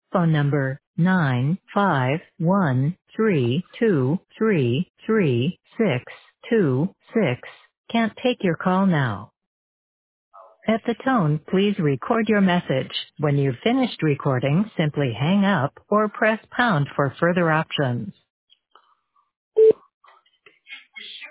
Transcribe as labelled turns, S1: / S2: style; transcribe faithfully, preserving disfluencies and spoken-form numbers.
S1: Phone number nine five one three two three three six two six can't take your call now. At the tone, please record your message. When you've finished recording, simply hang up or press pound for further options.